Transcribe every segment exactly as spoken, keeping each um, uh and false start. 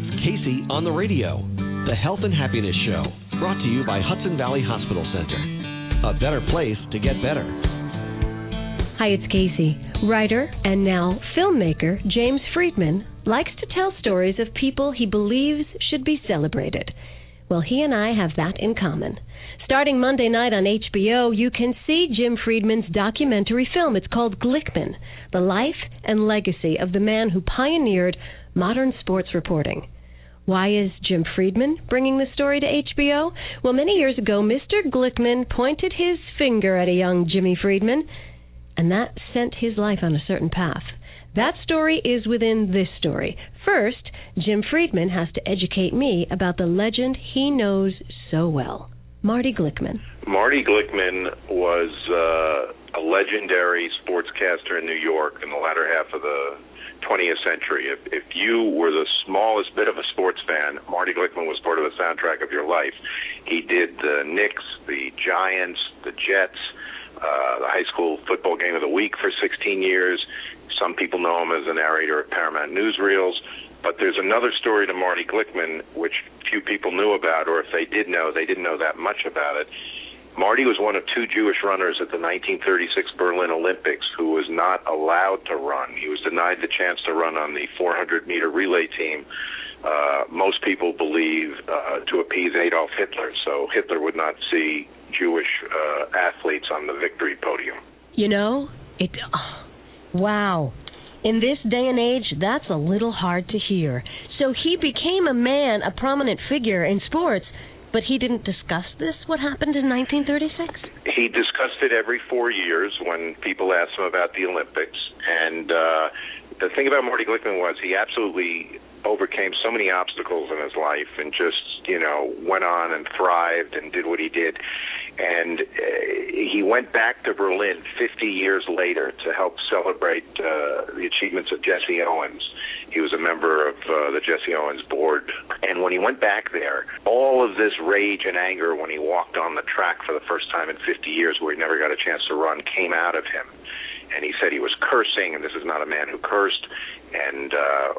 It's Casey on the Radio, the Health and Happiness Show, brought to you by Hudson Valley Hospital Center. A better place to get better. Hi, it's Casey. Writer and now filmmaker James Friedman likes to tell stories of people he believes should be celebrated. Well, he and I have that in common. Starting Monday night on H B O, you can see Jim Friedman's documentary film. It's called Glickman, the life and legacy of the man who pioneered modern sports reporting. Why is Jim Friedman bringing the story to H B O? Well, many years ago, Mister Glickman pointed his finger at a young Jimmy Friedman, and that sent his life on a certain path. That story is within this story. First, Jim Friedman has to educate me about the legend he knows so well, Marty Glickman. Marty Glickman was uh, a legendary sportscaster in New York in the latter half of the twentieth century. If, if you were the smallest bit of a sports fan, Marty Glickman was part of the soundtrack of your life. He did the Knicks, the Giants, the Jets, uh, the high school football game of the week for sixteen years. Some people know him as the narrator of Paramount Newsreels. But there's another story to Marty Glickman which few people knew about, or if they did know, they didn't know that much about it. Marty was one of two Jewish runners at the nineteen thirty-six Berlin Olympics who was not allowed to run. He was denied the chance to run on the four hundred meter relay team. Uh, most people believe uh, to appease Adolf Hitler, so Hitler would not see Jewish uh, athletes on the victory podium. You know, it. Oh, wow. In this day and age, that's a little hard to hear. So he became a man, a prominent figure in sports, but he didn't discuss this, what happened in nineteen thirty-six? He discussed it every four years when people asked him about the Olympics. And uh, the thing about Marty Glickman was he absolutely overcame so many obstacles in his life and just, you know, went on and thrived and did what he did. And uh, he went back to Berlin fifty years later to help celebrate uh, the achievements of Jesse Owens. He was a member of uh, the Jesse Owens board. And when he went back there, all of this rage and anger when he walked on the track for the first time in fifty years where he never got a chance to run came out of him. And he said he was cursing, and this is not a man who cursed. And uh,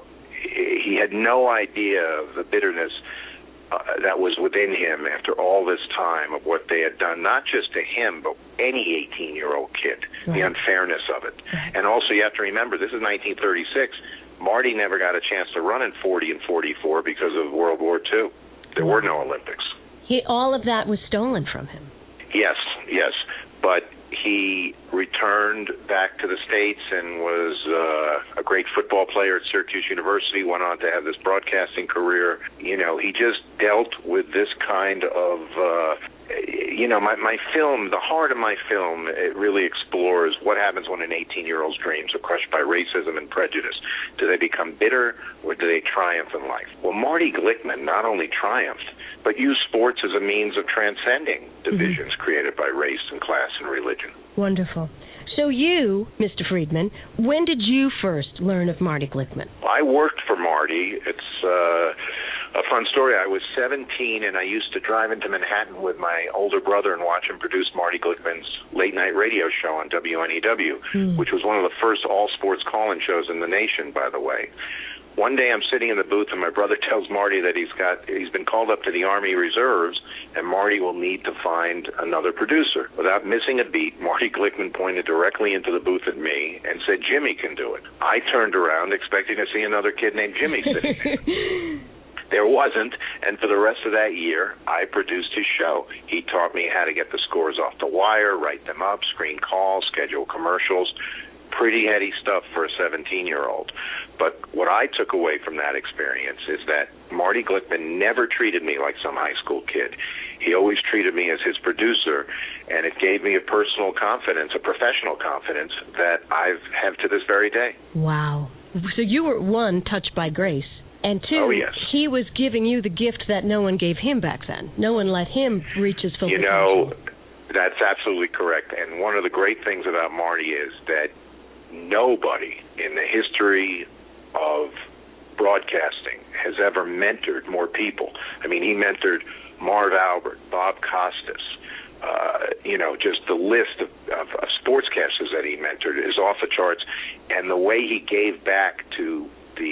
he had no idea of the bitterness Uh, that was within him after all this time of what they had done, not just to him, but any eighteen-year-old kid, right. The unfairness of it. Right. And also you have to remember, this is nineteen thirty-six. Marty never got a chance to run in forty and forty-four because of World War Two. There wow. were no Olympics. He, all of that was stolen from him. Yes, yes. But he returned back to the States and was uh, a great football player at Syracuse University, went on to have this broadcasting career. You know, he just dealt with this kind of, uh, you know, my, my film, the heart of my film, it really explores what happens when an eighteen-year-old's dreams are crushed by racism and prejudice. Do they become bitter or do they triumph in life? Well, Marty Glickman not only triumphed, but used sports as a means of transcending divisions mm-hmm. created by race and class and religion. Wonderful. So you, Mister Friedman, when did you first learn of Marty Glickman? I worked for Marty. It's uh, a fun story. I was seventeen, and I used to drive into Manhattan with my older brother and watch him produce Marty Glickman's late-night radio show on W N E W, mm. which was one of the first all-sports call-in shows in the nation, by the way. One day I'm sitting in the booth and my brother tells Marty that he's got he's been called up to the Army Reserves and Marty will need to find another producer. Without missing a beat, Marty Glickman pointed directly into the booth at me and said, "Jimmy can do it." I turned around expecting to see another kid named Jimmy sitting there. There wasn't, and for the rest of that year, I produced his show. He taught me how to get the scores off the wire, write them up, screen calls, schedule commercials. Pretty heady stuff for a seventeen-year-old. But what I took away from that experience is that Marty Glickman never treated me like some high school kid. He always treated me as his producer, and it gave me a personal confidence, a professional confidence that I have to this very day. Wow. So you were, one, touched by grace, and two, oh, yes. he was giving you the gift that no one gave him back then. No one let him reach his full potential. You know, that's absolutely correct. And one of the great things about Marty is that nobody in the history of broadcasting has ever mentored more people. I mean, he mentored Marv Albert, Bob Costas. Uh, you know, just the list of, of, of sportscasters that he mentored is off the charts. And the way he gave back to the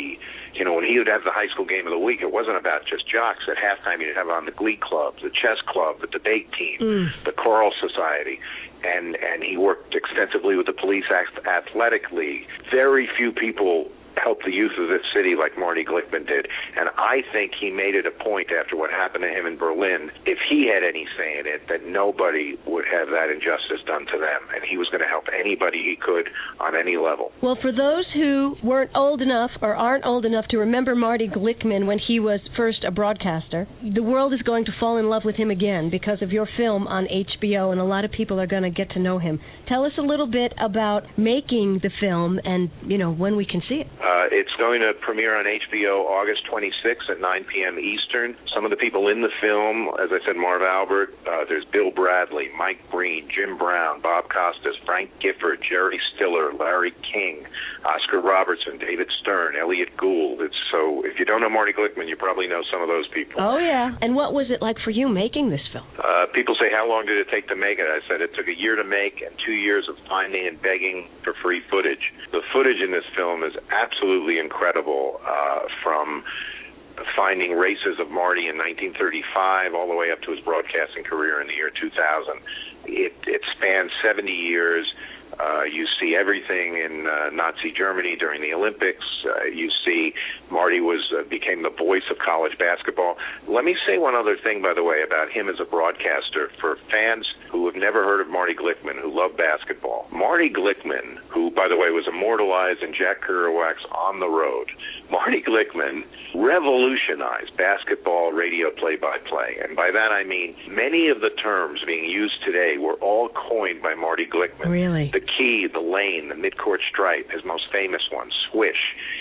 You know, when he would have the high school game of the week, it wasn't about just jocks. At halftime, he'd have on the glee club, the chess club, the debate team, mm. the choral society. And, and he worked extensively with the police athletic league. Very few people help the youth of this city like Marty Glickman did. And I think he made it a point after what happened to him in Berlin, if he had any say in it, that nobody would have that injustice done to them. And he was going to help anybody he could on any level. Well, for those who weren't old enough or aren't old enough to remember Marty Glickman when he was first a broadcaster, the world is going to fall in love with him again because of your film on H B O, and a lot of people are going to get to know him. Tell us a little bit about making the film and, you know, when we can see it. Uh, it's going to premiere on H B O August twenty-sixth at nine p.m. Eastern. Some of the people in the film, as I said, Marv Albert, uh, there's Bill Bradley, Mike Breen, Jim Brown, Bob Costas, Frank Gifford, Jerry Stiller, Larry King, Oscar Robertson, David Stern, Elliot Gould. It's, so if you don't know Marty Glickman, you probably know some of those people. Oh, yeah. And what was it like for you making this film? Uh, people say, how long did it take to make it? I said it took a year to make and two years of finding and begging for free footage. The footage in this film is absolutely incredible, uh, from finding races of Marty in nineteen thirty-five all the way up to his broadcasting career in the year two thousand. It, it spans seventy years. Uh, you see everything in uh, Nazi Germany during the Olympics. Uh, you see Marty was uh, became the voice of college basketball. Let me say one other thing, by the way, about him as a broadcaster. For fans who have never heard of Marty Glickman, who love basketball, Marty Glickman, who, by the way, was immortalized in Jack Kerouac's On the Road, Marty Glickman revolutionized basketball radio play-by-play. And by that I mean many of the terms being used today were all coined by Marty Glickman. Really? The key, the lane, the midcourt stripe, his most famous one, swish.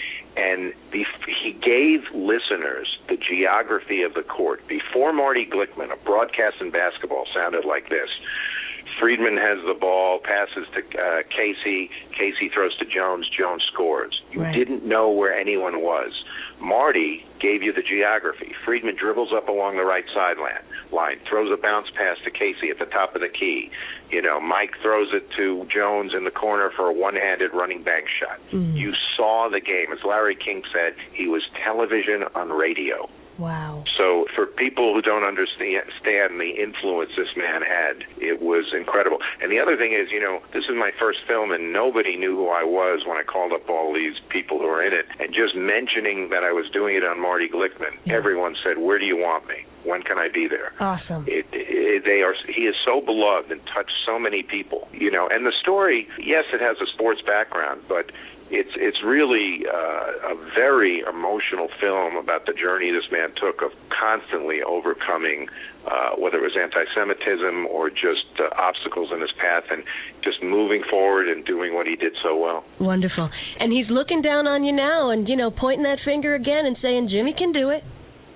And the, he gave listeners the geography of the court. Before Marty Glickman, a broadcast in basketball sounded like this. Friedman has the ball, passes to uh, Casey. Casey throws to Jones. Jones scores. You right. didn't know where anyone was. Marty gave you the geography. Friedman dribbles up along the right sideline, line, throws a bounce pass to Casey at the top of the key. You know, Mike throws it to Jones in the corner for a one-handed running bank shot. Mm. You saw the game. As Larry King said, he was television on radio. Wow. So for people who don't understand the influence this man had, it was incredible. And the other thing is, you know, this is my first film, and nobody knew who I was when I called up all these people who were in it. And just mentioning that I was doing it on Marty Glickman, yeah. everyone said, where do you want me? When can I be there? Awesome. It, it, they are. He is so beloved and touched so many people. You know, and the story, yes, it has a sports background, but It's it's really uh, a very emotional film about the journey this man took of constantly overcoming, uh, whether it was anti-Semitism or just uh, obstacles in his path, and just moving forward and doing what he did so well. Wonderful. And he's looking down on you now and, you know, pointing that finger again and saying, Jimmy can do it.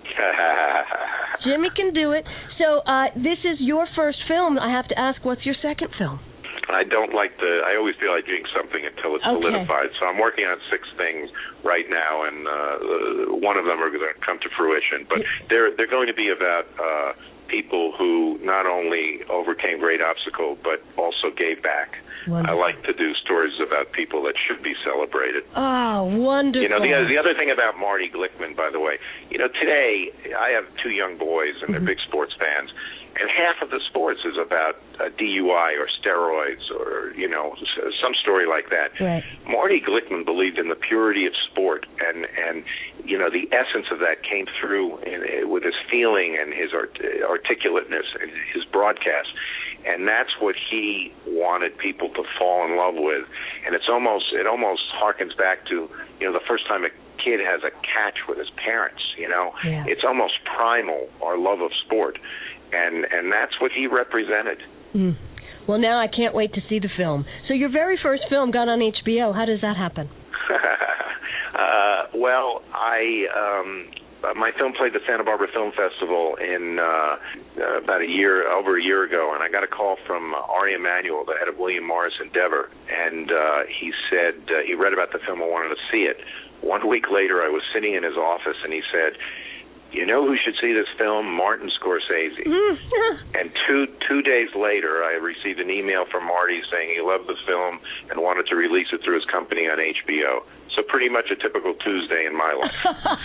Jimmy can do it. So uh, this is your first film. I have to ask, what's your second film? I don't like the, I always feel I jinx something until it's okay. solidified. So I'm working on six things right now, and uh, one of them are going to come to fruition. But they're they're going to be about uh, people who not only overcame great obstacles, but also gave back. Wonderful. I like to do stories about people that should be celebrated. Oh, wonderful. You know, the, the other thing about Marty Glickman, by the way, you know, today I have two young boys, and they're mm-hmm. big sports fans. And half of the sports is about a D U I or steroids or, you know, some story like that. Right. Marty Glickman believed in the purity of sport, and, and you know, the essence of that came through in, with his feeling and his art, articulateness and his broadcast. And that's what he wanted people to fall in love with. And it's almost, it almost harkens back to, you know, the first time a kid has a catch with his parents, you know. Yeah. It's almost primal, our love of sport. And and that's what he represented. Mm. Well, now I can't wait to see the film. So your very first film got on H B O. How does that happen? uh, well, I um, my film played the Santa Barbara Film Festival in uh, uh, about a year, over a year ago, and I got a call from uh, Ari Emanuel, the head of William Morris Endeavor, and uh, he said uh, he read about the film and wanted to see it. One week later, I was sitting in his office, and he said, you know who should see this film? Martin Scorsese. And two two days later, I received an email from Marty saying he loved the film and wanted to release it through his company on H B O. So pretty much a typical Tuesday in my life.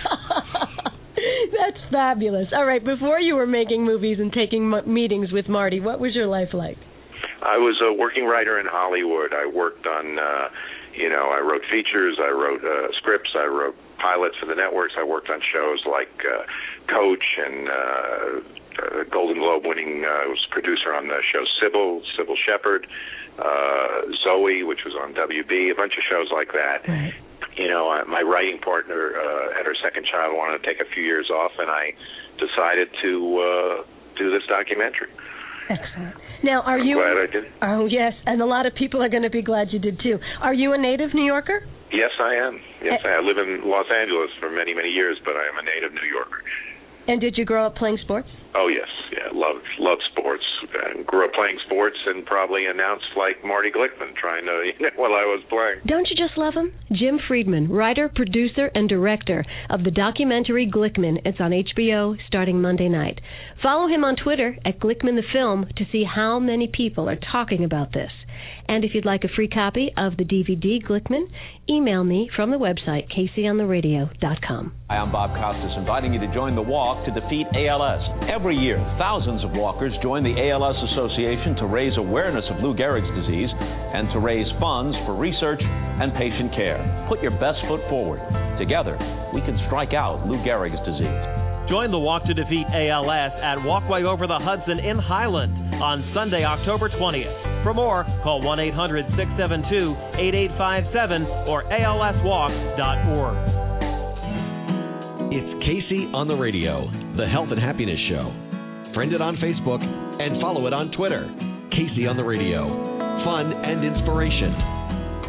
That's fabulous. All right, before you were making movies and taking m- meetings with Marty, what was your life like? I was a working writer in Hollywood. I worked on, uh, you know, I wrote features, I wrote uh, scripts, I wrote pilots for the networks. I worked on shows like uh, Coach and uh, uh, Golden Globe winning, uh, I was producer on the show Sybil, Sybil Shepherd, uh, Zoe, which was on W B, a bunch of shows like that. Right. You know, uh, my writing partner uh, had her second child, wanted to take a few years off, and I decided to uh, do this documentary. Excellent. Now, are I'm you... glad I did. Oh, yes, and a lot of people are going to be glad you did, too. Are you a native New Yorker? Yes, I am. Yes, I, I live in Los Angeles for many, many years, but I am a native New Yorker. And did you grow up playing sports? Oh, yes. Yeah, love love sports. And grew up playing sports and probably announced like Marty Glickman trying to, you know, while I was playing. Don't you just love him? Jim Friedman, writer, producer, and director of the documentary Glickman. It's on H B O starting Monday night. Follow him on Twitter at Glickman the Film to see how many people are talking about this. And if you'd like a free copy of the D V D Glickman, email me from the website, casey on the radio dot com. Hi, I'm Bob Costas, inviting you to join the walk to defeat A L S. Every year, thousands of walkers join the A L S Association to raise awareness of Lou Gehrig's disease and to raise funds for research and patient care. Put your best foot forward. Together, we can strike out Lou Gehrig's disease. Join the Walk to Defeat A L S at Walkway Over the Hudson in Highland on Sunday, October twentieth. For more, call one eight hundred six seven two eight eight five seven or A L S walk dot org. It's Casey on the Radio, the Health and Happiness Show. Friend it on Facebook and follow it on Twitter. Casey on the Radio. Fun and inspiration.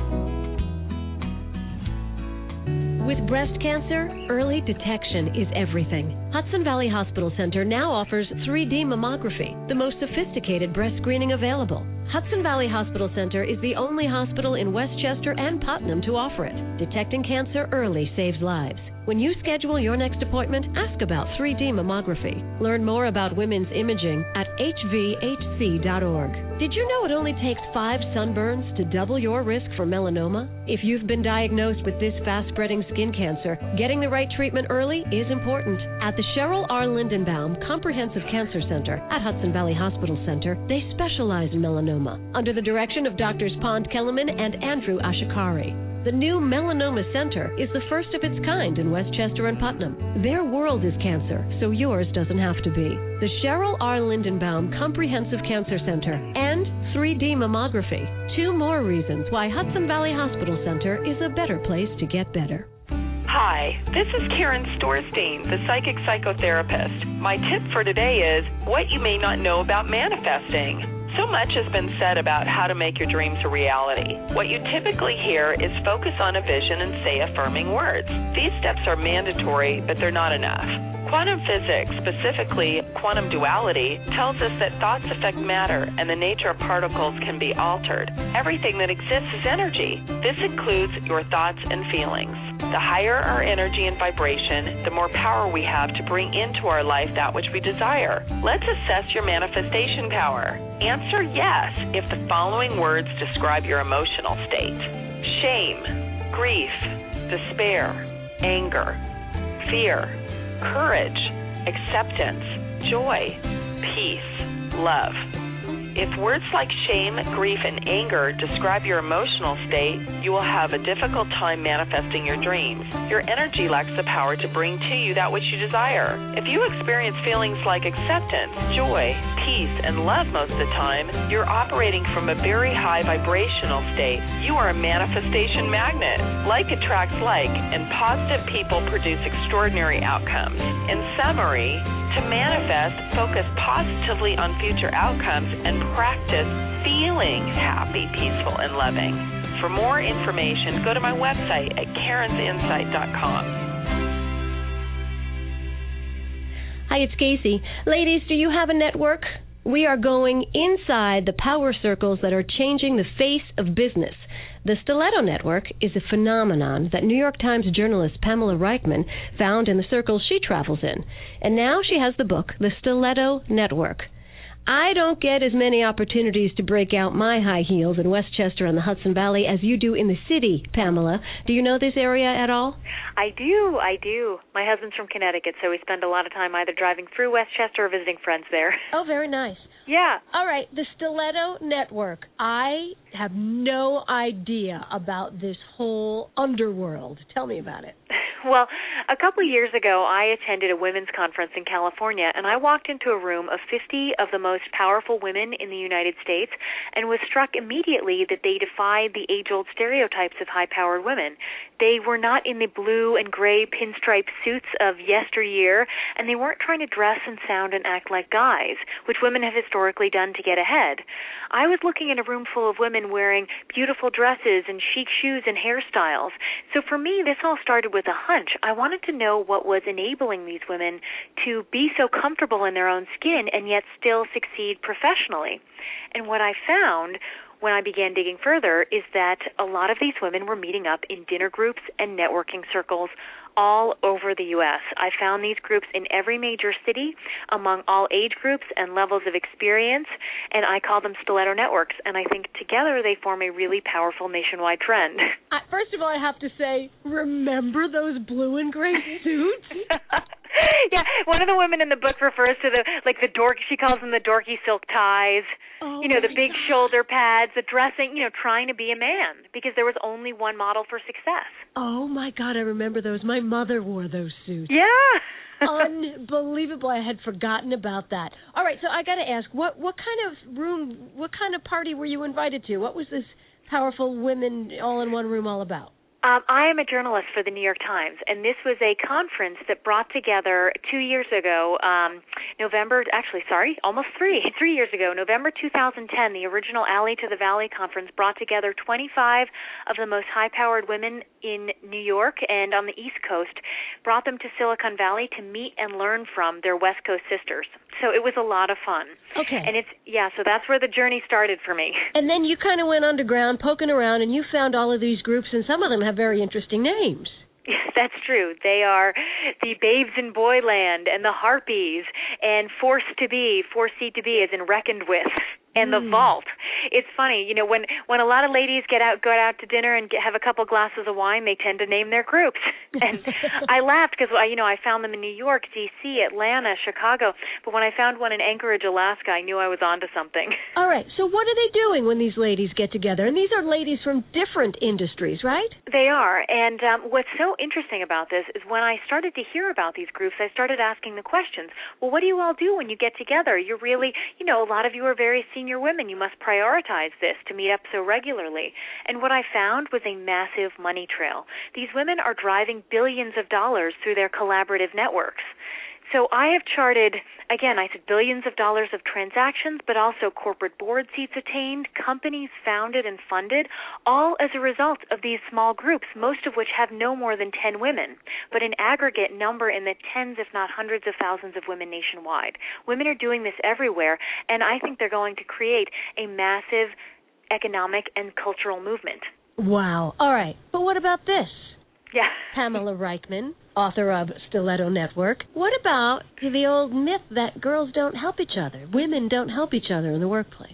With breast cancer, early detection is everything. Hudson Valley Hospital Center now offers three D mammography, the most sophisticated breast screening available. Hudson Valley Hospital Center is the only hospital in Westchester and Putnam to offer it. Detecting cancer early saves lives. When you schedule your next appointment, ask about three D mammography. Learn more about women's imaging at H V H C dot org. Did you know it only takes five sunburns to double your risk for melanoma? If you've been diagnosed with this fast-spreading skin cancer, getting the right treatment early is important. At the Cheryl R. Lindenbaum Comprehensive Cancer Center at Hudson Valley Hospital Center, they specialize in melanoma under the direction of Doctors Pond Kellerman and Andrew Ashikari. The new Melanoma Center is the first of its kind in Westchester and Putnam. Their world is cancer, so yours doesn't have to be. The Cheryl R. Lindenbaum Comprehensive Cancer Center and three D mammography. Two more reasons why Hudson Valley Hospital Center is a better place to get better. Hi, this is Karen Storstein, the psychic psychotherapist. My tip for today is what you may not know about manifesting. So much has been said about how to make your dreams a reality. What you typically hear is focus on a vision and say affirming words. These steps are mandatory, but they're not enough. Quantum physics, specifically quantum duality, tells us that thoughts affect matter and the nature of particles can be altered. Everything that exists is energy. This includes your thoughts and feelings. The higher our energy and vibration, the more power we have to bring into our life that which we desire. Let's assess your manifestation power. Answer yes if the following words describe your emotional state: shame, grief, despair, anger, fear, courage, acceptance, joy, peace, love. If words like shame, grief, and anger describe your emotional state, you will have a difficult time manifesting your dreams. Your energy lacks the power to bring to you that which you desire. If you experience feelings like acceptance, joy, peace, and love most of the time, you're operating from a very high vibrational state. You are a manifestation magnet. Like attracts like, and positive people produce extraordinary outcomes. In summary, to manifest, focus positively on future outcomes and practice feeling happy, peaceful, and loving. For more information, go to my website at karens insight dot com. Hi, it's Casey. Ladies, do you have a network? We are going inside the power circles that are changing the face of business. The Stiletto Network is a phenomenon that New York Times journalist Pamela Reichman found in the circles she travels in. And now she has the book, The Stiletto Network. I don't get as many opportunities to break out my high heels in Westchester and the Hudson Valley as you do in the city, Pamela. Do you know this area at all? I do, I do. My husband's from Connecticut, so we spend a lot of time either driving through Westchester or visiting friends there. Oh, very nice. Yeah. All right, the Stiletto Network. I have no idea about this whole underworld. Tell me about it. Well, a couple of years ago, I attended a women's conference in California, and I walked into a room of fifty of the most powerful women in the United States and was struck immediately that they defied the age-old stereotypes of high-powered women. They were not in the blue and gray pinstripe suits of yesteryear, and they weren't trying to dress and sound and act like guys, which women have historically done to get ahead. I was looking in a room full of women wearing beautiful dresses and chic shoes and hairstyles. So for me, this all started with a hunch. I wanted to know what was enabling these women to be so comfortable in their own skin and yet still succeed professionally. And what I found when I began digging further is that a lot of these women were meeting up in dinner groups and networking circles all over the U S. I found these groups in every major city, among all age groups and levels of experience, and I call them stiletto networks, and I think together they form a really powerful nationwide trend. Uh, first of all, I have to say, remember those blue and gray suits? Yeah, one of the women in the book refers to the, like the dork, she calls them the dorky silk ties, oh you know, the big God. shoulder pads, the dressing, you know, trying to be a man, because there was only one model for success. Oh, my God, I remember those. My mother wore those suits. Yeah. Unbelievable. I had forgotten about that. All right, so I got to ask, what, what kind of room, what kind of party were you invited to? What was this powerful women all in one room all about? Um, I am a journalist for the New York Times, and this was a conference that brought together two years ago, um, November, actually, sorry, almost three, three years ago, November two thousand ten, the original Alley to the Valley conference brought together twenty-five of the most high-powered women in New York and on the East Coast, brought them to Silicon Valley to meet and learn from their West Coast sisters. So it was a lot of fun. Okay. And it's, yeah, so that's where the journey started for me. And then you kind of went underground, poking around, and you found all of these groups, and some of them have very interesting names. That's true. They are the Babes in Boyland and the Harpies and Forced to Be, Foresee to Be as in reckoned with, and the Mm. Vault. It's funny, you know, when, when a lot of ladies get out, go out to dinner and get, have a couple glasses of wine, they tend to name their groups. And I laughed because, you know, I found them in New York, D C, Atlanta, Chicago. But when I found one in Anchorage, Alaska, I knew I was onto something. All right, so what are they doing when these ladies get together? And these are ladies from different industries, right? They are, and um, what's so interesting about this is when I started to hear about these groups, I started asking the questions. Well, what do you all do when you get together? You're really, you know, a lot of you are very senior women. You must prioritize this to meet up so regularly. And what I found was a massive money trail. These women are driving billions of dollars through their collaborative networks. So I have charted, again, I said billions of dollars of transactions, but also corporate board seats attained, companies founded and funded, all as a result of these small groups, most of which have no more than ten women, but an aggregate number in the tens, if not hundreds of thousands of women nationwide. Women are doing this everywhere, and I think they're going to create a massive economic and cultural movement. Wow. All right, but what about this? Yeah. Pamela Reichman, author of Stiletto Network. What about the old myth that girls don't help each other, women don't help each other in the workplace?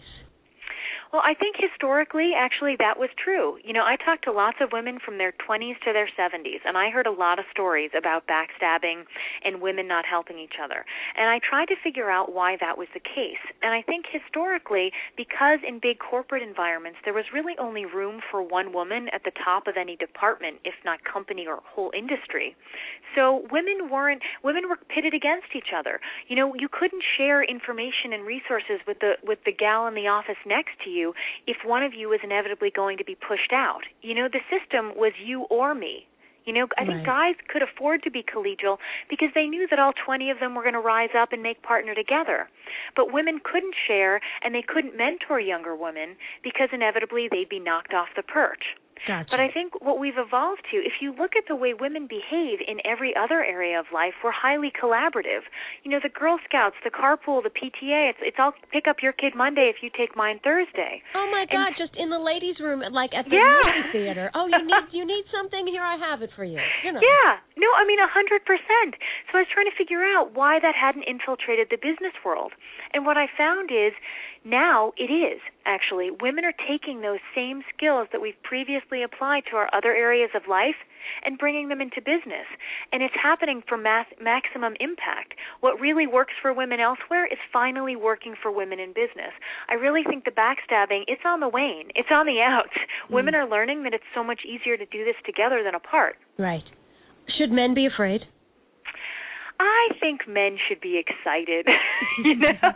Well, I think historically, actually, that was true. You know, I talked to lots of women from their twenties to their seventies, and I heard a lot of stories about backstabbing and women not helping each other. And I tried to figure out why that was the case. And I think historically, because in big corporate environments, there was really only room for one woman at the top of any department, if not company or whole industry. So women weren't, women were pitted against each other. You know, you couldn't share information and resources with the, with the gal in the office next to you if one of you was inevitably going to be pushed out. You know, the system was you or me. You know, I think Right. guys could afford to be collegial because they knew that all twenty of them were going to rise up and make partner together. But women couldn't share and they couldn't mentor younger women because inevitably they'd be knocked off the perch. Gotcha. But I think what we've evolved to, if you look at the way women behave in every other area of life, we're highly collaborative. You know, the Girl Scouts, the carpool, the P T A, it's it's all pick up your kid Monday if you take mine Thursday. Oh my God, and, just in the ladies' room, like at the yeah. movie theater. Oh, you need you need something? Here, I have it for you. You know. Yeah. No, I mean, a hundred percent. So I was trying to figure out why that hadn't infiltrated the business world. And what I found is now it is, actually. Women are taking those same skills that we've previously applied to our other areas of life and bringing them into business. And it's happening for mass, maximum impact. What really works for women elsewhere is finally working for women in business. I really think the backstabbing, it's on the wane. It's on the outs. Mm. Women are learning that it's so much easier to do this together than apart. Right. Should men be afraid? I think men should be excited, you know?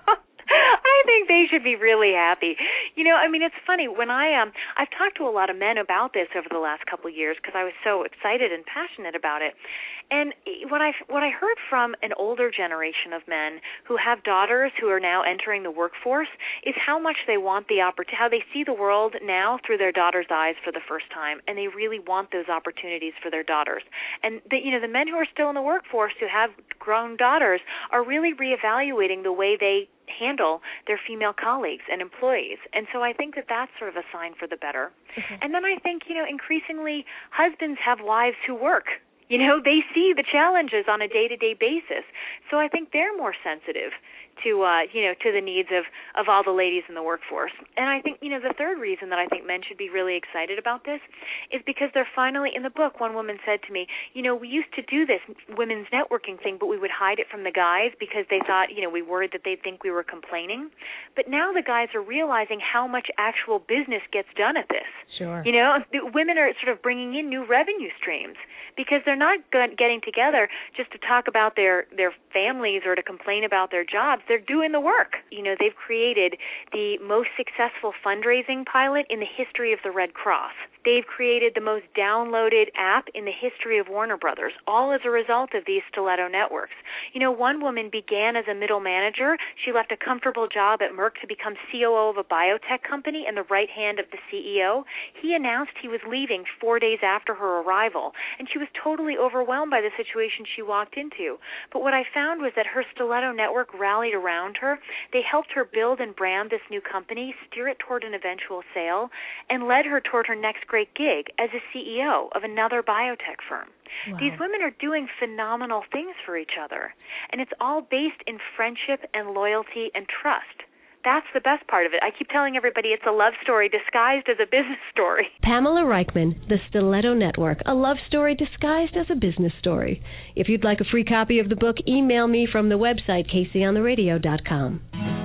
I think they should be really happy. You know, I mean, it's funny. When I, um, I've talked to a lot of men about this over the last couple of years because I was so excited and passionate about it. And what I, what I heard from an older generation of men who have daughters who are now entering the workforce is how much they want the opportunity, how they see the world now through their daughter's eyes for the first time, and they really want those opportunities for their daughters. And, the, you know, the men who are still in the workforce who have grown daughters are really reevaluating the way they handle their female colleagues and employees. And so I think that that's sort of a sign for the better. Mm-hmm. And then I think, you know, increasingly husbands have wives who work. You know, they see the challenges on a day-to-day basis. So I think they're more sensitive to, uh, you know, to the needs of, of all the ladies in the workforce. And I think, you know, the third reason that I think men should be really excited about this is because they're finally, in the book, one woman said to me, you know, we used to do this women's networking thing, but we would hide it from the guys because they thought, you know, we worried that they'd think we were complaining. But now the guys are realizing how much actual business gets done at this. Sure. You know, women are sort of bringing in new revenue streams because they're not getting together just to talk about their, their families or to complain about their jobs. They're doing the work. You know, they've created the most successful fundraising pilot in the history of the Red Cross. They've created the most downloaded app in the history of Warner Brothers, all as a result of these stiletto networks. You know, one woman began as a middle manager. She left a comfortable job at Merck to become C O O of a biotech company and the right hand of the C E O. He announced he was leaving four days after her arrival, and she was totally overwhelmed by the situation she walked into. But what I found was that her stiletto network rallied around her. They helped her build and brand this new company, steer it toward an eventual sale, and led her toward her next great gig as a C E O of another biotech firm. Wow. These women are doing phenomenal things for each other, and it's all based in friendship and loyalty and trust. That's the best part of it. I keep telling everybody it's a love story disguised as a business story. Pamela Reichman, The Stiletto Network, a love story disguised as a business story. If you'd like a free copy of the book, email me from the website, casey on the radio dot com.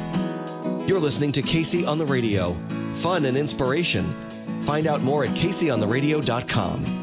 You're listening to Casey on the Radio. Fun and inspiration. Find out more at casey on the radio dot com.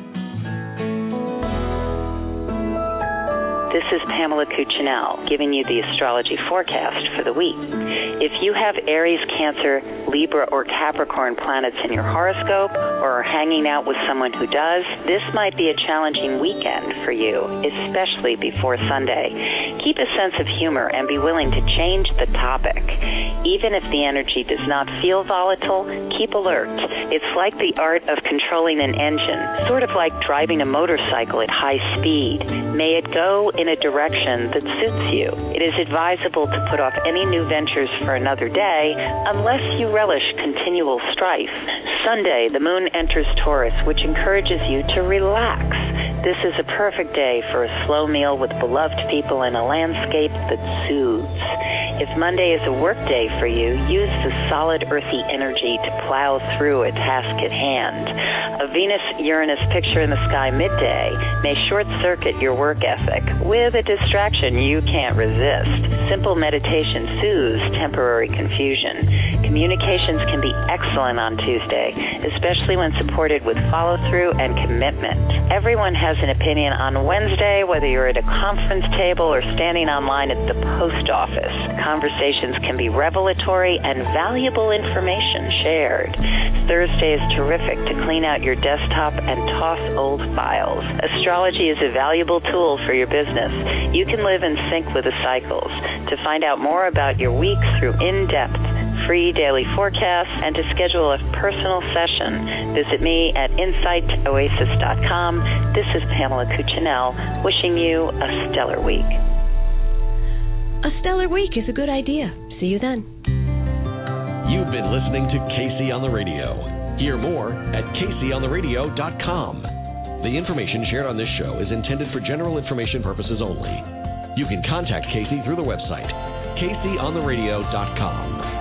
This is Pamela Cuccinell giving you the astrology forecast for the week. If you have Aries, Cancer, Libra, or Capricorn planets in your horoscope or are hanging out with someone who does, this might be a challenging weekend for you, especially before Sunday. Keep a sense of humor and be willing to change the topic. Even if the energy does not feel volatile, keep alert. It's like the art of controlling an engine, sort of like driving a motorcycle at high speed. May it go in a direction that suits you. It is advisable to put off any new ventures for another day unless you relish continual strife. Sunday, the moon enters Taurus, which encourages you to relax. This is a perfect day for a slow meal with beloved people in a landscape that soothes. If Monday is a work day for you, use the solid earthy energy to plow through a task at hand. A Venus-Uranus picture in the sky midday may short-circuit your work ethic with a distraction you can't resist. Simple meditation soothes temporary confusion. Communications can be excellent on Tuesday, especially when supported with follow-through and commitment. Everyone has an opinion on Wednesday, whether you're at a conference table or standing online at the post office. Conversations can be revelatory and valuable information shared. Thursday is terrific to clean out your desktop and toss old files. Astrology is a valuable tool for your business. You can live in sync with the cycles. To find out more about your week through in-depth free daily forecasts, and to schedule a personal session, visit me at insight oasis dot com. This is Pamela Cuccinell, wishing you a stellar week. A stellar week is a good idea. See you then. You've been listening to Casey on the Radio. Hear more at casey on the radio dot com. The information shared on this show is intended for general information purposes only. You can contact Casey through the website casey on the radio dot com.